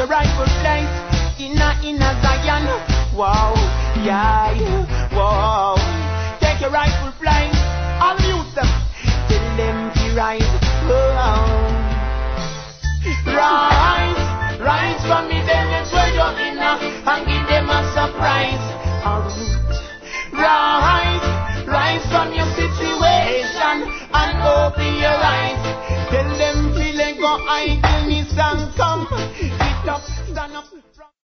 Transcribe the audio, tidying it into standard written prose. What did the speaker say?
your rightful place in a Zion. Wow, yeah, wow. Take your rightful place. All youth them, tell them to rise. Wow. Rise from me, then it's where you're in and give them a surprise. All youth, rise from your situation and open your eyes. Tell them to let go, I give me some come. Get up, stand up.